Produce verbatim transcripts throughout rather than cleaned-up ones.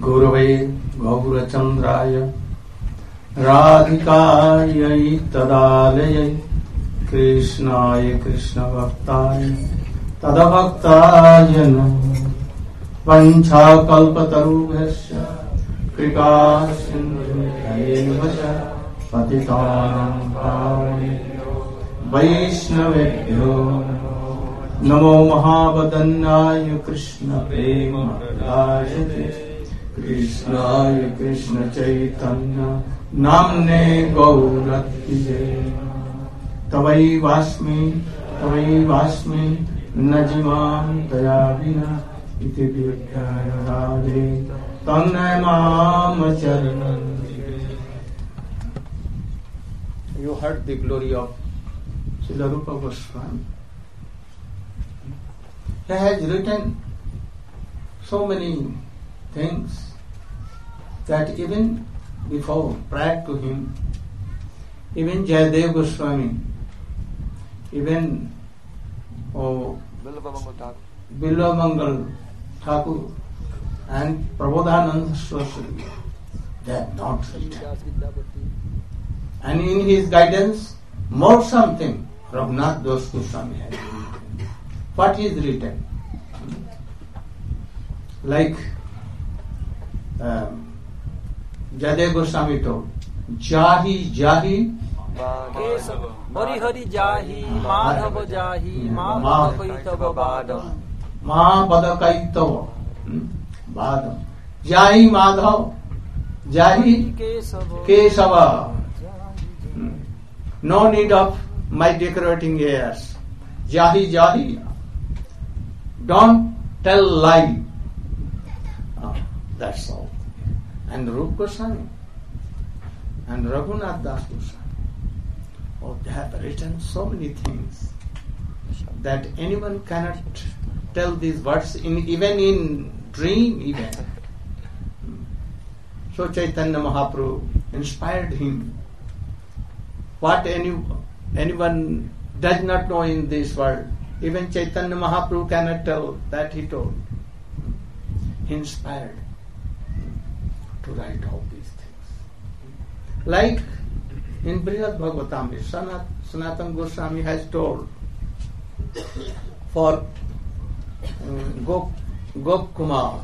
गुरवे गौरचन्द्राय राधिकायै तदालयै कृष्णाय कृष्णभक्ताय तदभक्ताय नमः। वञ्चाकल्पतरुभ्यश्च कृपा सिन्धुभ्यैव च पतितानां पावनेभ्यो वैष्णवेभ्यो नमो महावदन्याय कृष्ण प्रेमप्रदाय कृष्णाय कृष्ण चैतन्य नाम्ने गौरत्तिजे तवैवास्मि तवैवास्मि न जीवामि तया विना इति विद्याय राधे तन्मय माम चरणं। You heard the glory of Srila Rupa Goswami. He has written so many things that even before, prior to him, even Jayadev Goswami, even oh, Bilvamangal Thakur and Prabodhananda Saraswati, they have not written. And in his guidance, more something Raghunath Das Goswami has written. What is written? Like um, Jayadev Goswami told, Jahi Jahi Hari Hari Jahi Madhava Jahi Mahapadaikaitava Badam Mahapadaikaitava Badam Jahi Madhav Jahi Kesava. No need of my decorating airs. Jahi Jahi. Don't tell lie. Oh, that's all. And Rupa Goswami and Raghunath Das Goswami, oh, they have written so many things that anyone cannot tell these words in even in dream even. So Chaitanya Mahaprabhu inspired him. What any anyone does not know in this world, even Chaitanya Mahaprabhu cannot tell, that he told. He inspired to write all these things. Like in Brihad Bhagavatam, Sanat, Sanatana Goswami has told for um, Gop, Gop Kumar,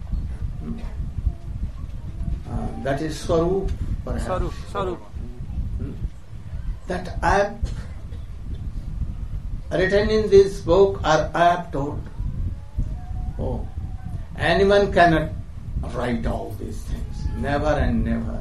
uh, that is Swarup perhaps. Swarup, Swarup. That I have written in this book, or I have told, oh, anyone cannot write all these things, never and never.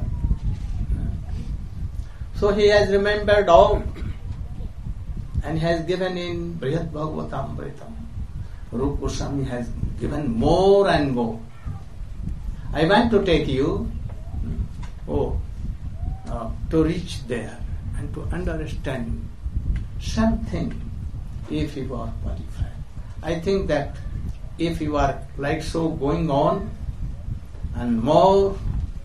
So he has remembered all and has given in Brihad Bhagavatamritam. Rupa Goswami has given more and more. I want to take you oh, uh, to reach there and to understand something if you are qualified. I think that if you are like so going on and more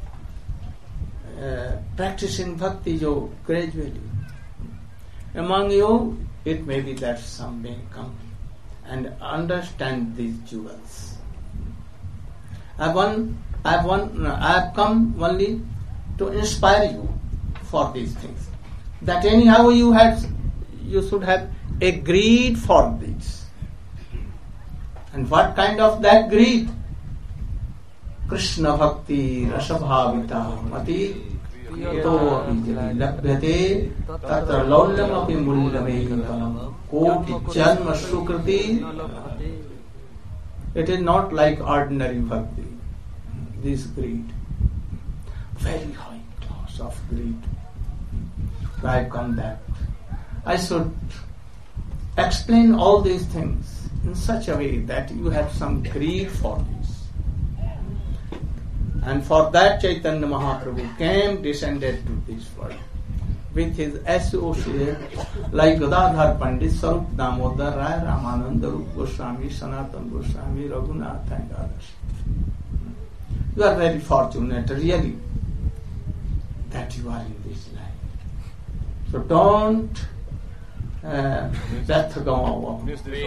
uh, practicing bhakti yoga gradually, among you it may be that some may come and understand these jewels. I have one, I have one, I have come only to inspire you for these things. That anyhow you have, you should have a greed for this. And what kind of that greed? Krishna Bhakti Rasabhavita Mati Yato Abhijali Labhyate Tatra Laulyam Api Mulyamekanam Koti Janma Sukriti. It is not like ordinary bhakti, this greed. Very high class of greed. I come that I should explain all these things in such a way that you have some greed for this. And for that Chaitanya Mahaprabhu came, descended to this world with his associates like Gadadhar Pandit, Sarup Damodar Rai, Ramananda, Rupa Goswami, Sanatana Goswami, Raghunath and others. You are very fortunate really that you are in this life. So don't uh, waste,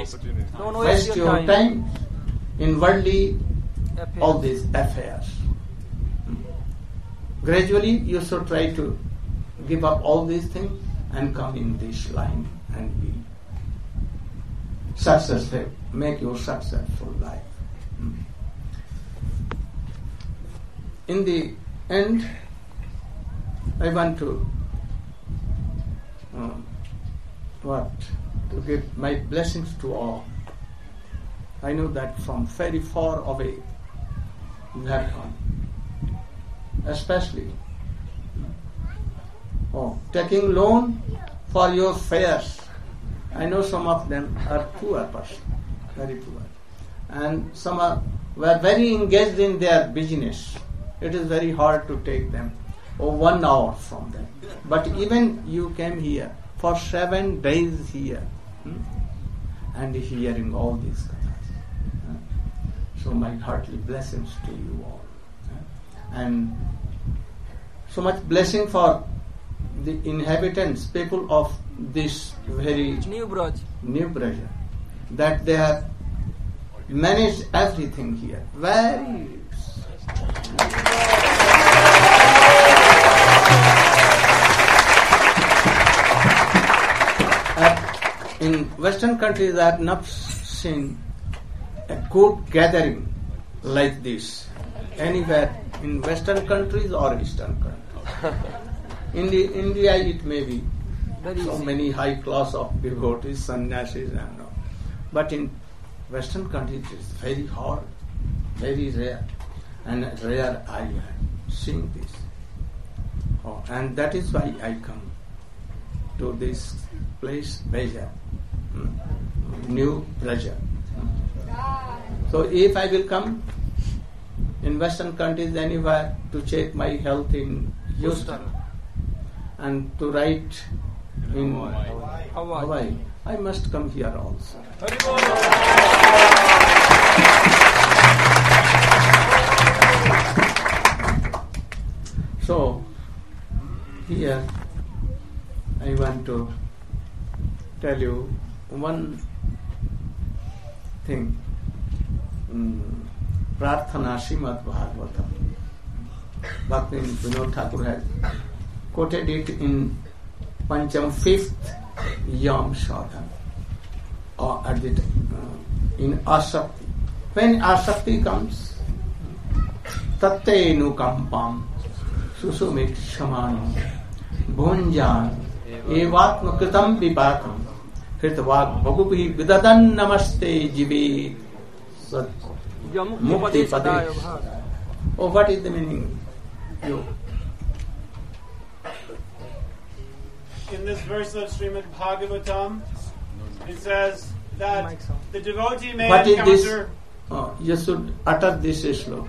Don't waste your time. time in worldly all these affairs. gradually you should try to give up all these things and come in this line and be successful, make your successful life. In the end, I want to um, what to give my blessings to all. I know that from very far away you have come, especially oh, taking loan for your fares. I know some of them are poor person, very poor, and some are were very engaged in their business. It is very hard to take them or one hour from them. But even you came here for seven days here hmm? and hearing all these things. Uh, so my heartily blessings to you all. Uh, and so much blessing for the inhabitants, people of this very New Braj. New Braj, that they have managed everything here. Very uh, in Western countries, I have not seen a good gathering like this anywhere in Western countries or Eastern countries. In the India, it may be Very so easy. many high class of devotees, sannyasis, and all. But in Western countries, it's very hard, very rare, and rare I am seeing this. Oh, and that is why I come to this place, Beja, New Braja. So if I will come in Western countries anywhere to check my health in Houston and to write in Hawaii. Hawaii, I must come here also. So, here I want to tell you one thing. Mm, Prarthana Srimad Bhagavatam. Bhakti Vinod Thakur has quoted it in Pancham fifth Yam Sadhan, or at the uh, in Asakti. When Asakti comes, Tatte Nukampam Susumit Shamanam Bhunjan Evatma Kritam Vipakam Kritavak Bhagubhi Vidadan Namaste Jive Sat Mukti Padesh. Oh, what is the meaning? You. In this verse of Srimad Bhagavatam, it says that the devotee may What is this? encounter Oh, you should utter this slow.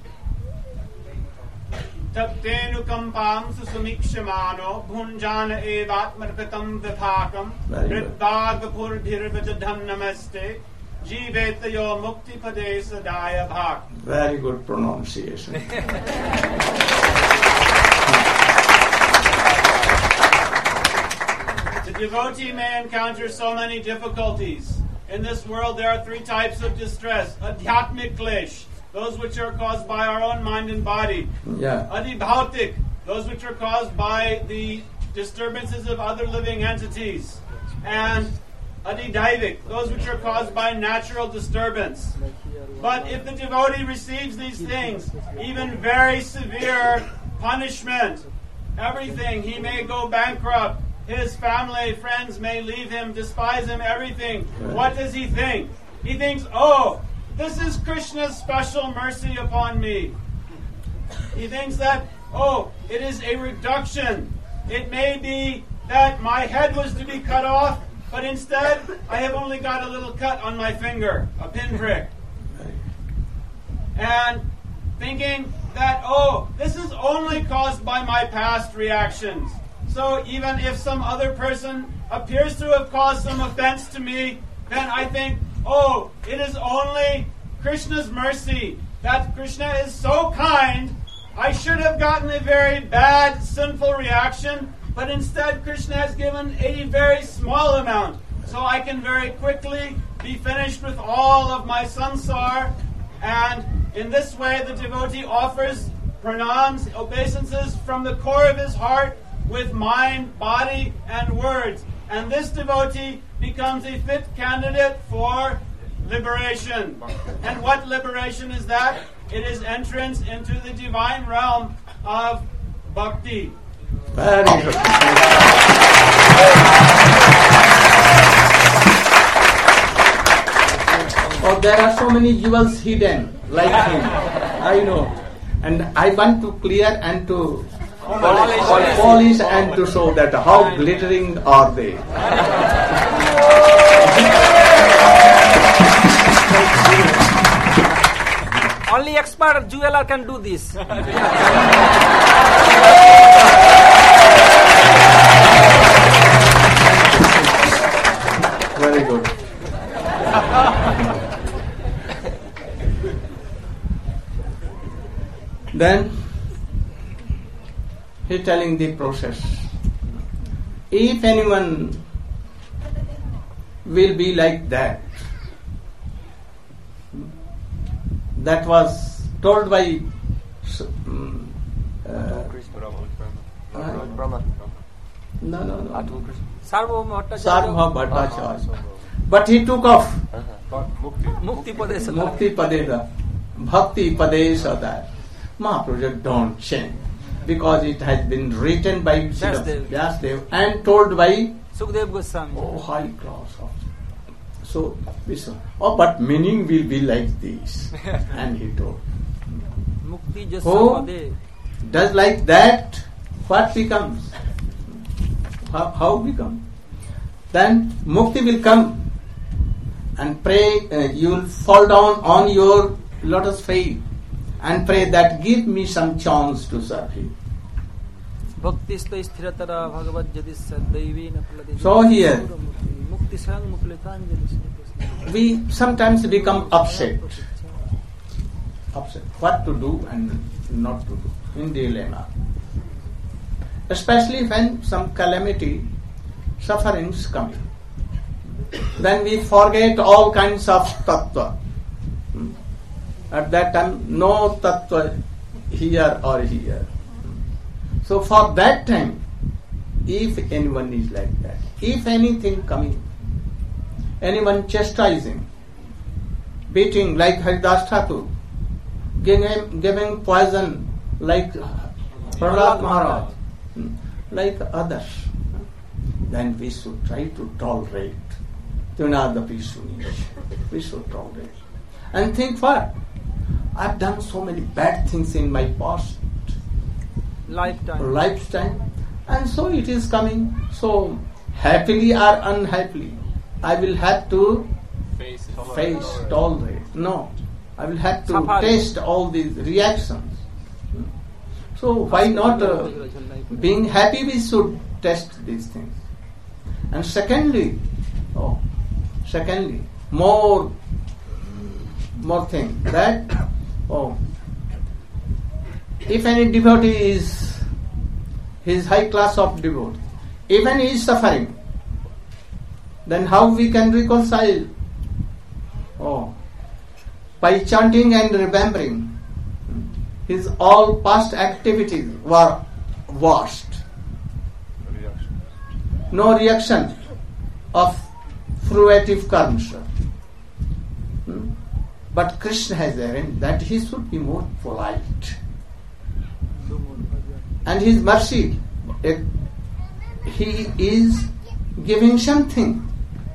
Taptenukampam susumikshamano bhunjana evatmarpitam vipakam Very good. ridbhagapurбhirvajadham namaste jivetayo mukti pade sadaya bhak. Very good pronunciation. The devotee may encounter so many difficulties. In this world there are three types of distress. Adhyatmik klesh, those which are caused by our own mind and body. Yeah. Adibhautik, those which are caused by the disturbances of other living entities. And Adidaivik, those which are caused by natural disturbance. But if the devotee receives these things, even very severe punishment, everything, he may go bankrupt, his family, friends may leave him, despise him, everything. What does he think? He thinks, oh, this is Krishna's special mercy upon me. He thinks that, oh, it is a reduction. It may be that my head was to be cut off, but instead I have only got a little cut on my finger, a pinprick. And thinking that, oh, this is only caused by my past reactions. So even if some other person appears to have caused some offense to me, then I think, oh, it is only Krishna's mercy, that Krishna is so kind. I should have gotten a very bad, sinful reaction, but instead Krishna has given a very small amount. So I can very quickly be finished with all of my sansar, and in this way the devotee offers pranams, obeisances from the core of his heart with mind, body, and words. And this devotee becomes a fit candidate for liberation. And what liberation is that? It is entrance into the divine realm of bhakti. Very good. Oh, there are so many jewels hidden like him. I know. And I want to clear and to polish, polish, polish and to show that how glittering are they. Only expert jeweler can do this. Very good. Then he telling the process. If anyone will be like that, that was told by um, uh, Brahma. no no no Sarvabhauma Bhattacharya. Sarvabhauma Bhattacharya. But he took off Mukti Padesa. Mukti Padeda, Bhakti Padesa. Mahaprabhu don't change because it has been written by Vyasdev. Vyasdev and told by Sukdev Goswami. oh high class of. So we saw, oh, but meaning will be like this. And he told. Mukti Who Jaswade. does like that, what becomes? How, how become? Then mukti will come and pray, uh, you will fall down on your lotus feet and pray that give me some chance to serve him. Bhakti sta sthiratara bhagavad jadis daivena palladi. So here, Mukti sang muklitanjali. we sometimes become upset. Upset. What to do and not to do in dilemma. Especially when some calamity, sufferings come. Then we forget all kinds of tattva. At that time, no tattva here or here. So for that time, if anyone is like that, if anything coming, anyone chastising, beating like Haridas Thakur, giving, giving poison like Prahlad Maharaj, like others, then we should try to tolerate. Tunadapi Sunish. We should tolerate. And think what? I've done so many bad things in my past Lifetime. lifetime, and so it is coming. So happily or unhappily, I will have to Face, face, tolerate. No, I will have to Safari. taste all these reactions. So why not? Uh, being happy, we should test these things. And secondly, oh, secondly, more, more thing that oh. If any devotee is, his high class of devotee, even he is suffering, then how we can reconcile? Oh, by chanting and remembering, his all past activities were washed. No reaction of fruitive karmas. Hmm? But Krishna has arranged that he should be more polite. And his mercy, eh, he is giving something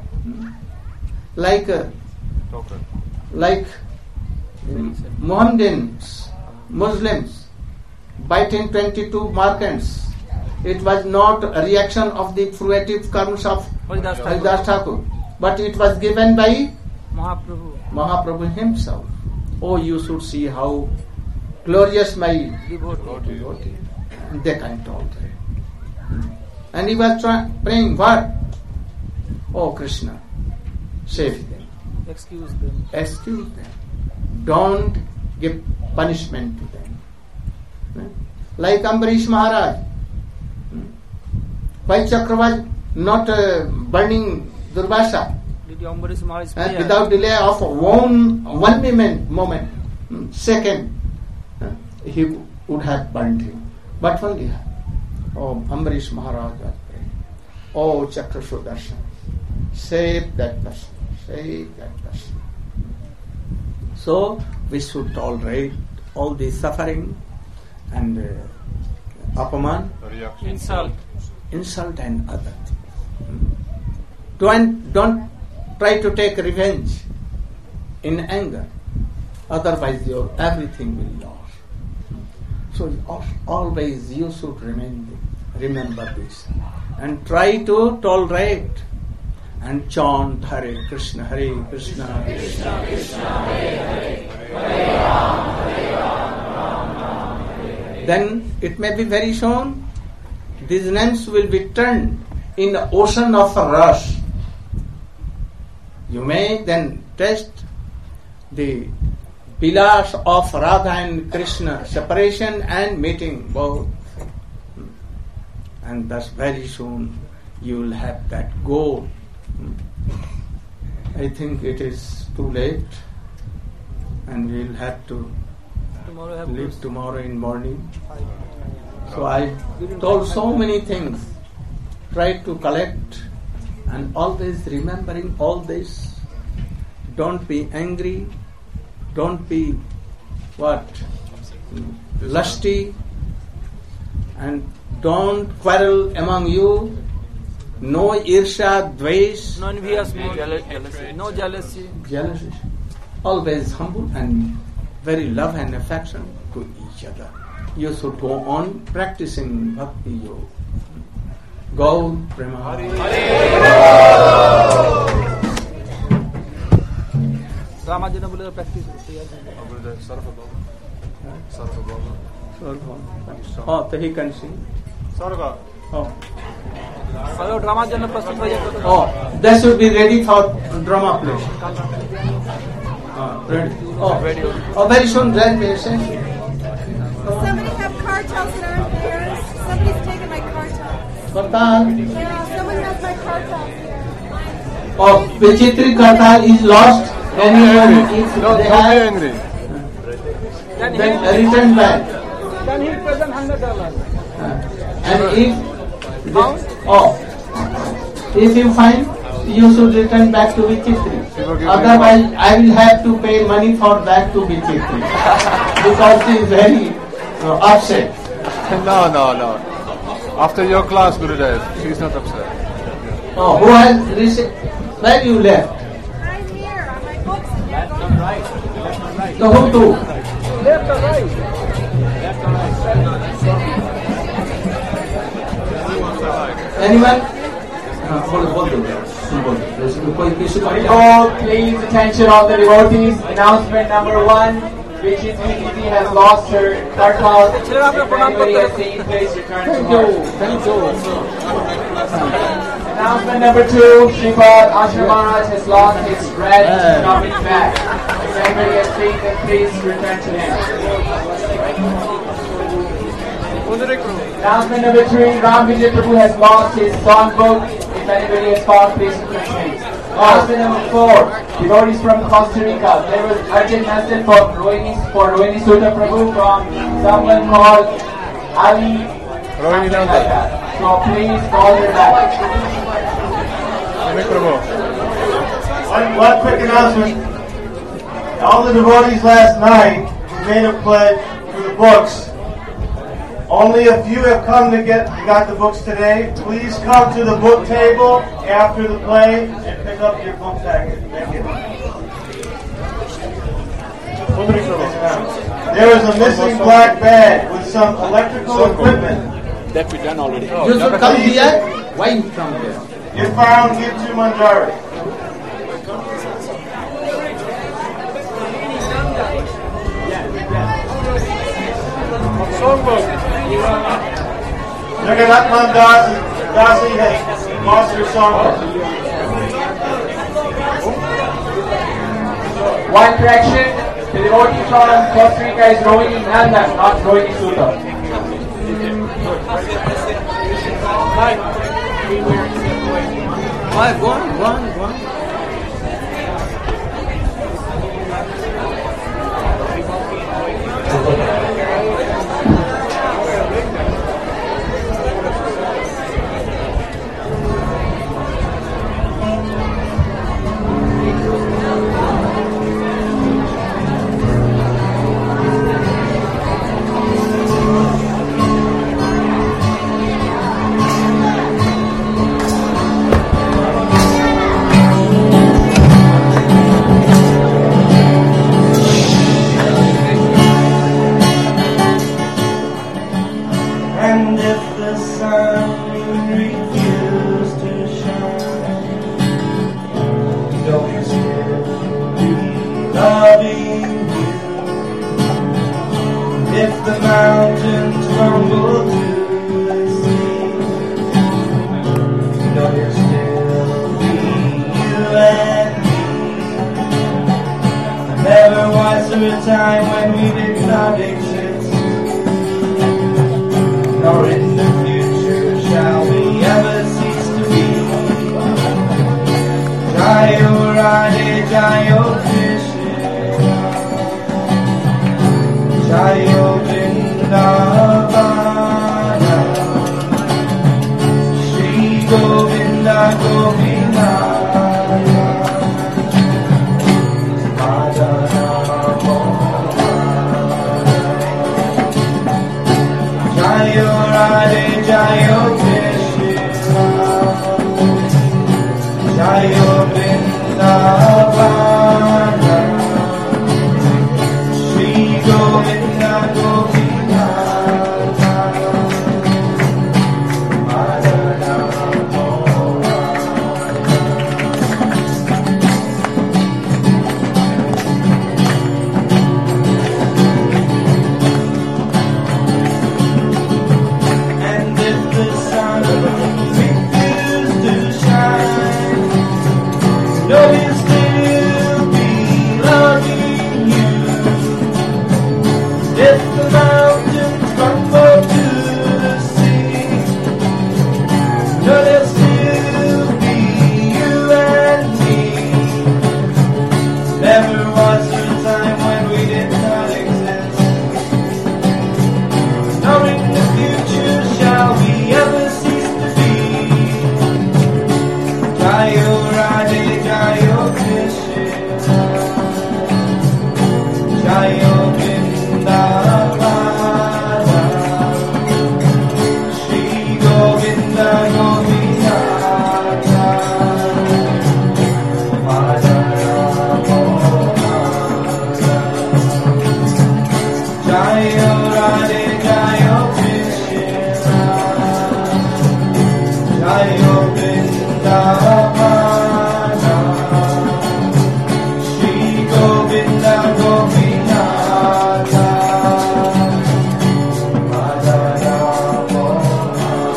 like uh, like Mohammedans, Muslims, biting twenty-two merchants. It was not a reaction of the fruitive karmas of Haridas Thakur. Haridas Thakur, but it was given by Mahaprabhu. Mahaprabhu himself. Oh, you should see how glorious my Devotee. devotee. They can't tolerate. And he was try- praying what? Oh Krishna, save them, Excuse them. excuse them, don't give punishment to them. Like Ambarish Maharaj, why Chakra was not uh, burning Durvasa? Did Ambarish Maharaj And prayer? without delay of one one moment, moment, second, uh, he would have burnt him. But only oh, Ambarish Maharaj was praying. Oh, Chakra Sudarshan, save that person, save that person. So we should tolerate all the suffering and uh, apaman, Insult. insult and other things. Don't, don't try to take revenge in anger. Otherwise your everything will lose. So always you should remain, remember this. And try to tolerate and chant Hare Krishna, Hare Krishna, Krishna Krishna, Hare Hare, Hare Ram, Hare Ram, Ram Ram, Hare Hare. Then it may be very soon these names will be turned in the ocean of rush. You may then taste the vilas of Radha and Krishna, separation and meeting both. And thus very soon you will have that goal. I think it is too late and we will have to Tomorrow have leave to tomorrow in morning. So I told so many things. Try to collect and always remembering all this. Don't be angry. Don't be what? Lusty. And don't quarrel among you. No irsha, dvesh. no envious, no jealousy. No jealousy. Jealousy. Always humble and very love and affection to each other. You should go on practicing bhakti yoga. Gaur Prema. Ramajan bole practice. Oh, so he can sing. Sarva. Oh. Hello, Ramajan प्रस्तुत हो जाए. Oh, they should be ready for drama play. Uh, ready. Oh, oh, very soon, graduation. Somebody have cartels that aren't theirs. Somebody's taken my cartels. Kartal. Yeah, someone has my cartels here. Oh, Vichitri Kartal is lost. Anyone, if Don't, they don't be have, angry. Then he, then return back. then he present hundred dollars. And if they, oh, if you find, you should return back to Vichitri. Otherwise, I will have to pay money for back to Vichitri because she is very uh, upset. No, no, no. After your class, Gurudev, she's not upset. Oh, who has received? Where you left? I'm here on my books and they're going right. So who to? Left or right? Anyone? हाँ, बोलो बोल दो बोलो जैसे कि कोई किसी को Oh, please attention all the devotees. Announcement number one. Vichitri Didi has lost her kartal. If anybody has seen, please return to her. Thank you. Announcement number two. Sripad Ashram Maharaj has lost his red shopping bag. If anybody has seen, then please return to him. Announcement number three. Ram Vijay Prabhu has lost his songbook. If anybody has found, please return to him. Announcement number four. Devotees from Costa Rica. There was urgent message for Rohini, for Rohini Sudha Prabhu from someone called Ali. Rohini something like that. So please call her back. One, one quick announcement. All the devotees last night made a pledge for the books. Only a few have come to get got the books today. Please come to the book table after the play and pick up your book packet. Thank you. There is a missing black bag with some electrical equipment. That we done already. You should come here. Why you come here? If found, give to Manjari. Jagannath Mandasi Dasi has lost her songbook. One correction. The devotee from Costa Rica is Rohini Nandan, not Rohini Sudha. Why go on, go on, go on. if the mountains crumble to the sea, know you'll still be you and me. Never was there a time when we did not exist, nor in the future shall we ever cease to be. Jayo Radhe Jayo Krishna, Jayo Vrindavana, Shri Govinda Govinda, Jayo Radhe Jayo Krishna, Jayo Vrindavana, Shri Govinda Govinda, Madana Mohan. And if the sun refuses to shine, know you'll still be loving you. If the mountains crumble to the sea, know there'll still be you and me. Never was there a time when we did not exist, nor in the future shall we ever cease to be. Jayo Radhe Jayo Krishna, Jayo Vrindavana, Shri Govinda Govinda, Madana Mohan. Jayo Radhe Jayo Krishna, Jayo Vrindavana, Shri Govinda Govinda, Madana Mohan.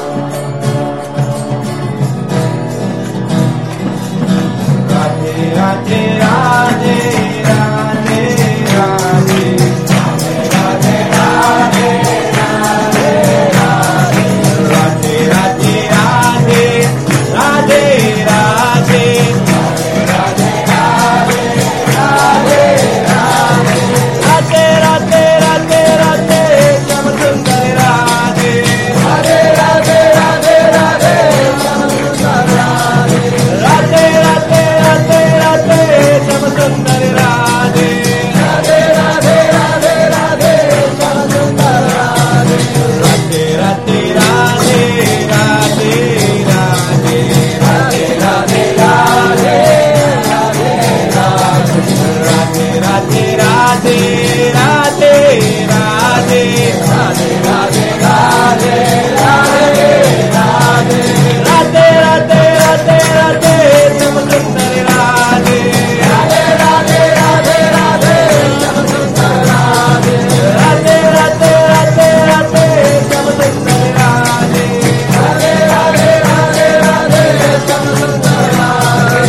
Radhe Radhe Radhe Radhe Radhe, Radhe Radhe Radhe Radhe, Radhe Radhe Radhe Radhe Radhe, Radhe Radhe Radhe Radhe, Radhe Radhe Radhe Radhe, Shyam Sundar Radhe, Radhe Radhe Radhe Radhe, Shyam Sundar Radhe, Radhe Radhe Radhe Radhe, Shyam Sundar Radhe, Radhe Radhe Radhe Radhe, Shyam Sundar Radhe, Radhe Radhe Radhe Radhe Radhe, Radhe Radhe Radhe Radhe Radhe, Radhe Radhe Radhe Radhe Radhe, Radhe Radhe Radhe Radhe Radhe, Radhe Radhe Radhe Radhe, Shyam Sundar Radhe, Radhe Radhe Radhe Radhe, Shyam Sundar Radhe, Radhe Radhe Radhe Radhe, Shyam Sundar Radhe, Radhe Radhe Radhe Radhe, Shyam Sundar Radhe,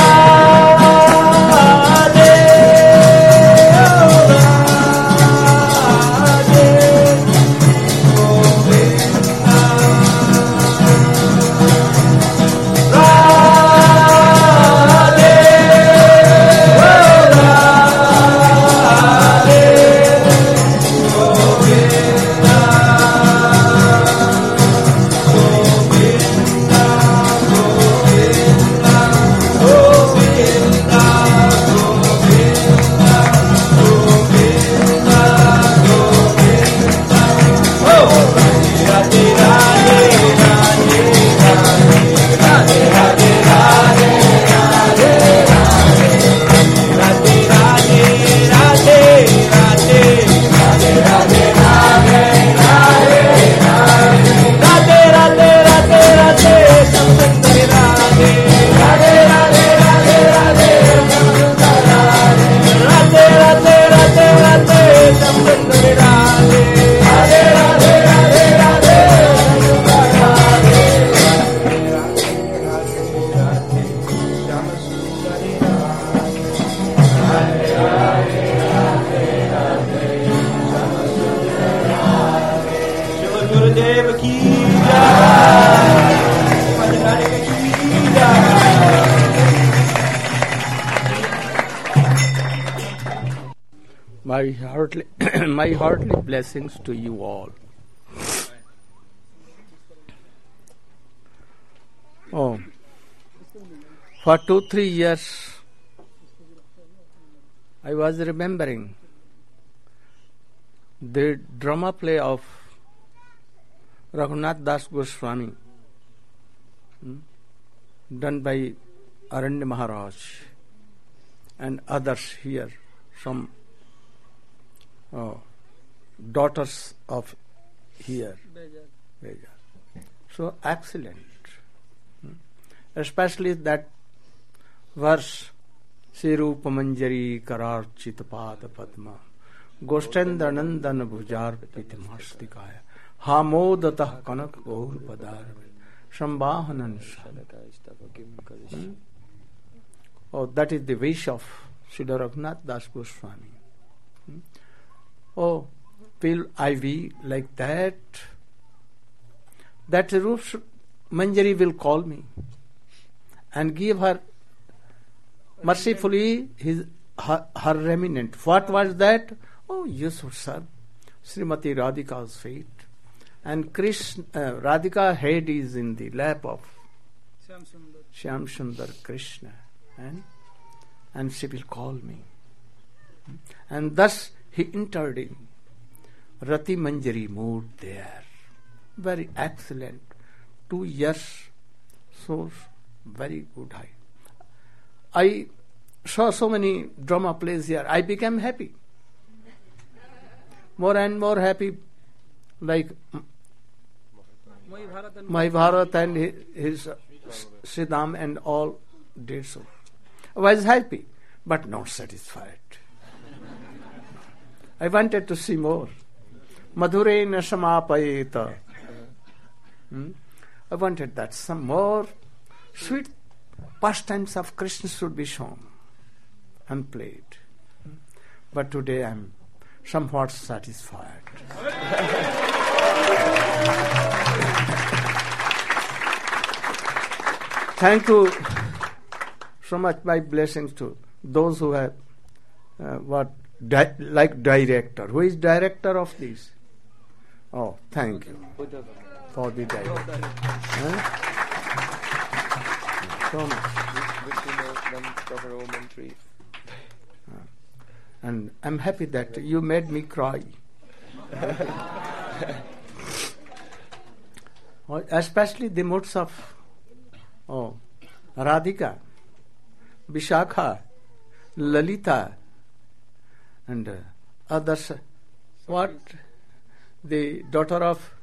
Radhe, Radhe Vasudev ki jai. Madhurika ki jai. My heartly, my heartly blessings to you all. Oh, for two, three years, I was remembering the drama play of Raghunath Das Goswami, hmm, done by Aranya Maharaj and others here, some uh, daughters of here. Bejar. So excellent. Hmm. Especially that verse, Sirupa Manjari Karar Chitapad Padma Goshtendra Nandan Bhujar Pitimastikaya Hamodatah Kanak Gaur Padar Shambhahanan. Oh, that is the wish of Srila Raghunath Das Goswami. Hmm? Oh, will I be like that? That Rup Manjari will call me and give her mercifully his her, her remnant. What was that? Oh, you should serve Srimati Radhika's feet. And Krishna, uh, Radhika head is in the lap of Shyam Sundar Krishna. And, and she will call me. And thus he entered in. Rati Manjari moved there. Very excellent. Two years. So very good. I, I saw so many drama plays here. I became happy. More and more happy. Like Mahabharata and his, his uh, Siddham and all did so. I was happy, but not satisfied. I wanted to see more. Madhurena samapayeta. Hmm? I wanted that some more sweet pastimes of Krishna should be shown and played. Hmm? But today I am somewhat satisfied. Thank you so much. My blessings to those who have uh, what di- like director. Who is director of this? Oh, thank you for the director. Huh? So much. And I'm happy that you made me cry. Especially the moods of oh, Radhika, Vishakha, Lalita, and uh, others. What? The daughter of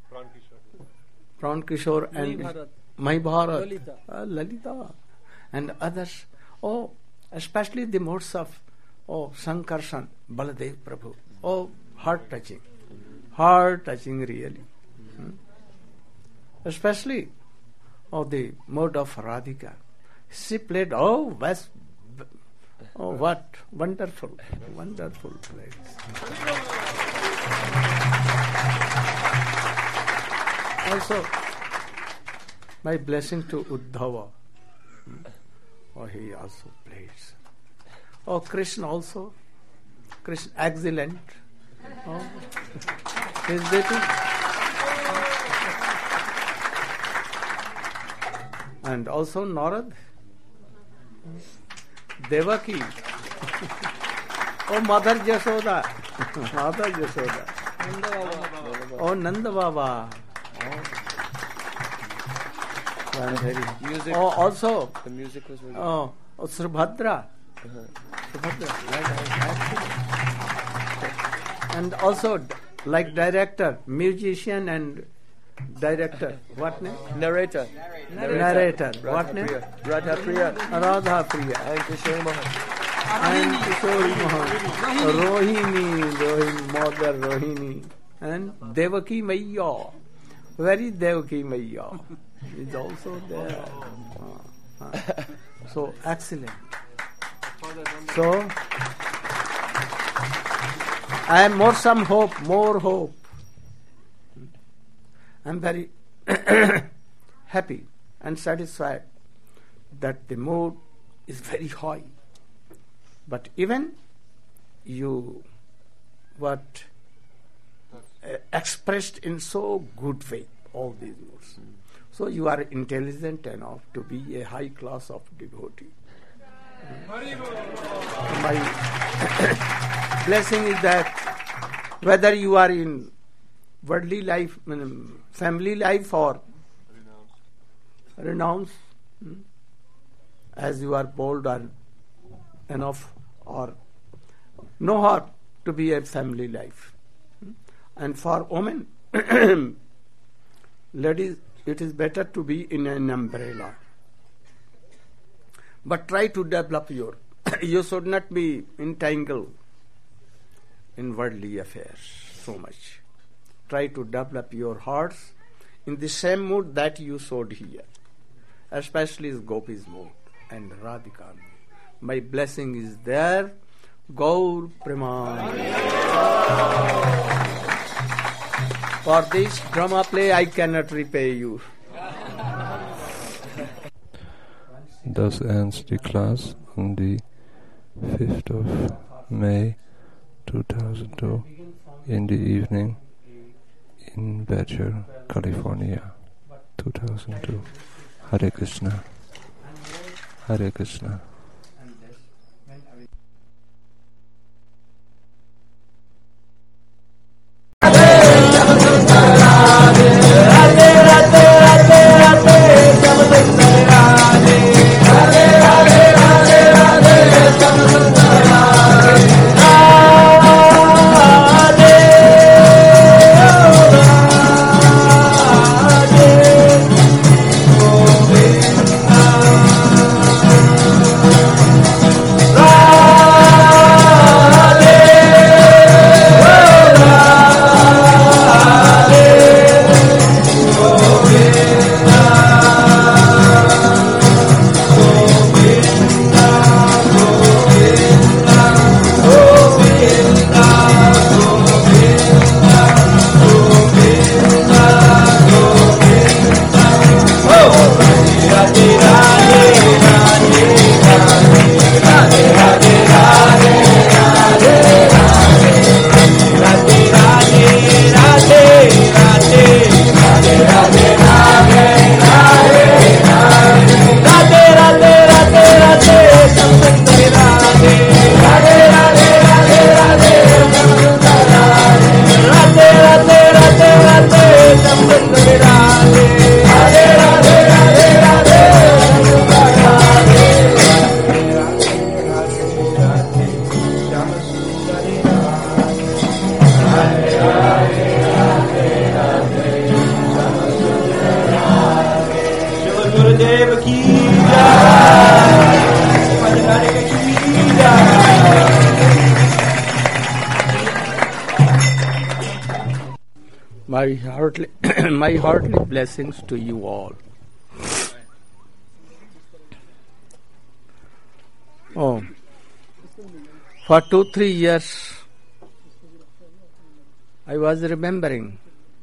Pran Kishore and Mahabharata, Lalita. Uh, Lalita, and others. Oh, especially the moods of oh, Sankarshan, Baladev Prabhu. Oh, heart touching. Heart touching, really. Hmm? Especially oh, the mode of Radhika. She played, oh, was, oh, what wonderful, wonderful plays. Also, my blessing to Uddhava. Oh, he also plays. Oh, Krishna also. Krishna, excellent. Oh, his baby. And also Narad. Devaki. Oh, Mother Jashoda. Mother Jashoda. Oh, Nanda Baba. Oh. Music. Oh, also. The music was really oh, oh, Subhadra. uh-huh. Subhadra. And also, like director, musician and director. What name? Narrator. Narrator. Narrator. Radha What name? Priya. Radha Priya. Radha Priya. And Kishore Mohan. And Kishore Mohan. Rohini. Rohini. Mother Rohini. And Devaki Maiya. Very Devaki Maiya is also there. Uh, uh. So excellent. So I have more some hope, more hope. I'm very happy and satisfied that the mood is very high. But even you what uh, expressed in so good way all these moods. So you are intelligent enough to be a high class of devotee. My blessing is that whether you are in worldly life, family life, or renounce, as you are bold or enough or know how to be a family life. And for women, ladies, it is better to be in an umbrella. But try to develop your, you should not be entangled in worldly affairs so much. Try to develop your hearts in the same mood that you showed here, especially Gopi's mood and Radhika mood. My blessing is there. Gaur Preman. For this drama play I cannot repay you. Thus ends the class on the fifth of May two thousand two in the evening in Badger, California, two thousand two. Hare Krishna. Hare Krishna. My heartly, my heartly blessings to you all. Oh, for two, three years, I was remembering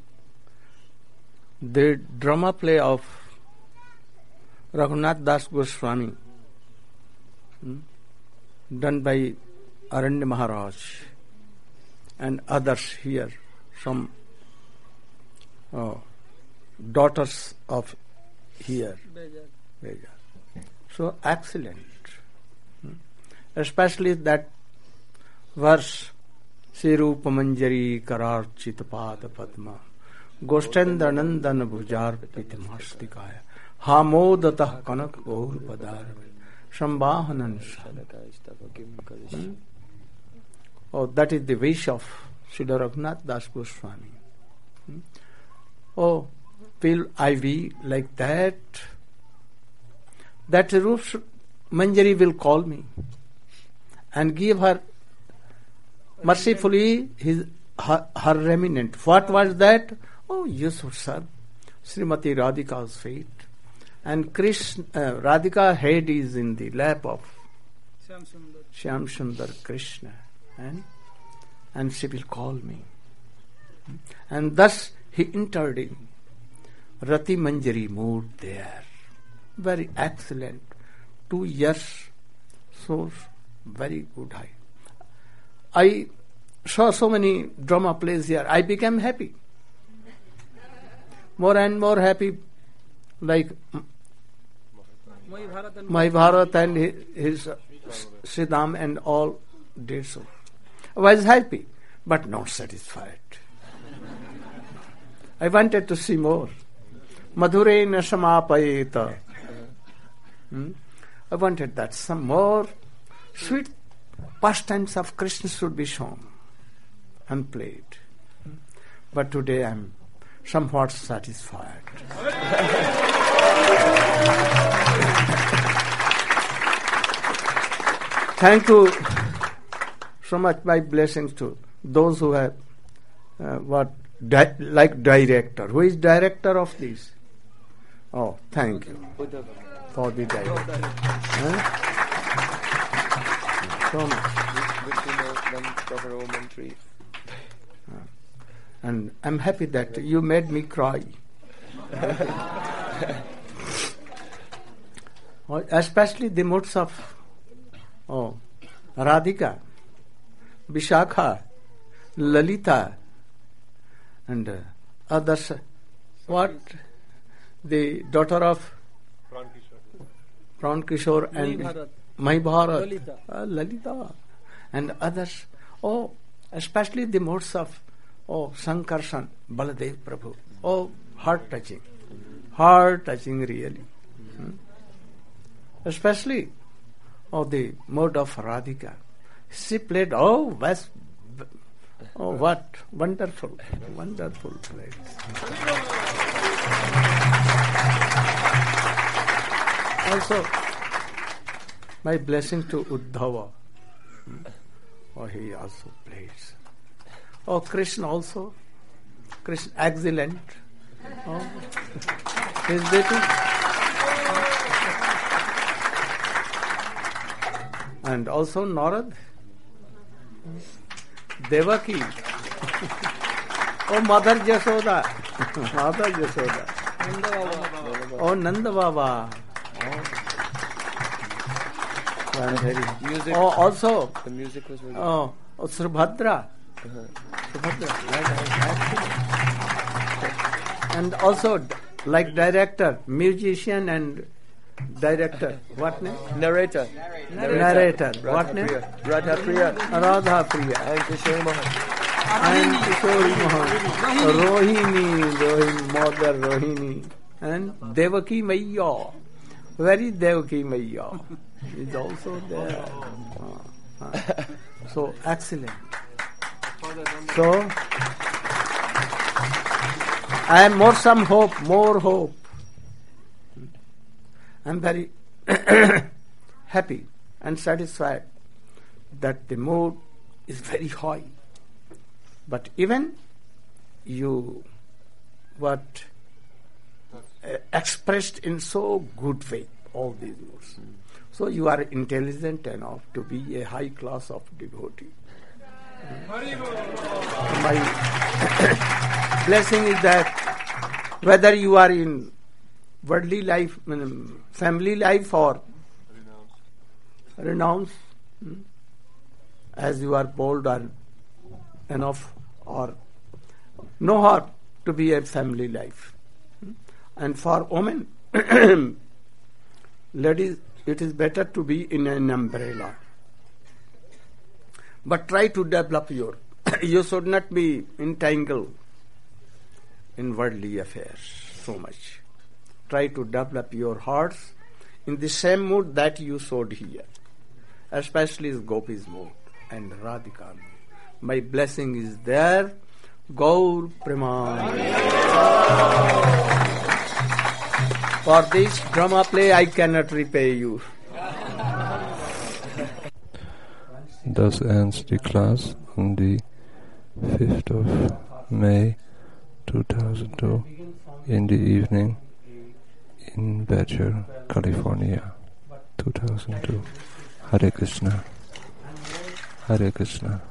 the drama play of Raghunath Das Goswami, hmm, done by Aranya Maharaj and others here, some oh, daughters of here. Bejar. So excellent. Hmm. Especially that verse, Sirupa Manjari Karar Chitapad Padma Goshtendra Nandan Bhujar Pitimastikaya Hamodatah Kanak Gaur Padar Shambhahanan. Hmm? Oh, that is the wish of Srila Raghunath Das Goswami. Hmm? Oh, will I be like that? That Rup Manjari will call me and give her mercifully his her, her remnant. What was that? Oh, you should serve Srimati Radhika's feet. And Krishna, uh, Radhika head is in the lap of Shyam Sundar Krishna. And, and she will call me. And thus he entered in Rati Manjari mood there. Very excellent. Two years, so very good. I, I saw so many drama plays here. I became happy. More and more happy, like Mahabharat and his uh, Siddham and all did so. I was happy, but not satisfied. I wanted to see more. Madhurena samapayeta. Hmm? I wanted that some more sweet pastimes of Krishna should be shown and played. But today I am somewhat satisfied. Thank you so much. My blessings to those who have uh, what di- like director. Who is director of this? Oh, thank you for the director. Huh? So much. And I'm happy that you made me cry. Especially the moods of oh, Radhika, Vishakha, Lalita, and uh, others. What? The daughter of Pran Kishore and Mahabharat, Lalita. Uh, Lalita, and others. Oh, especially the moods of oh, Sankarshan, Baladev Prabhu. Oh, heart touching. Heart touching, really. Hmm? Especially oh, the mode of Radhika. She played, oh, was, oh, what wonderful, wonderful plays. Also, my blessing to Uddhava. Hmm? Oh, he also plays. Oh, Krishna also. Krishna, excellent. Oh, his beauty. And also Narad. Devaki. Oh, Mother Yashoda. Mother Yashoda. Oh, Nanda Baba. Oh, music. Oh, also. The music was really Oh, oh Subhadra. uh-huh. And also like director, musician and director. What name? Narrator. Narrator. Radha What name? Priya. Radha Priya. Radha Priya. And Kishore Mohan. And Kishori Mohan. Rohini, Rohini, Mother Rohini. And Devaki Maiya. Very Devaki Maiya is also there. Uh, uh. So excellent. So I am more some hope, more hope. I am very happy and satisfied that the mood is very high. But even you what uh, expressed in so good way all these moods. So you are intelligent enough to be a high class of devotee. My blessing is that whether you are in worldly life, family life or renounce, as you are bold or enough or no heart to be a family life. And for women, ladies, it is better to be in an umbrella. But try to develop your, you should not be entangled in worldly affairs so much. Try to develop your hearts in the same mood that you showed here, especially Gopi's mood and Radhika mood. My blessing is there. Gaur Preman. For this drama play, I cannot repay you. Thus ends the class on the fifth of May two thousand two in the evening in Badger, California, two thousand two. Hare Krishna. Hare Krishna.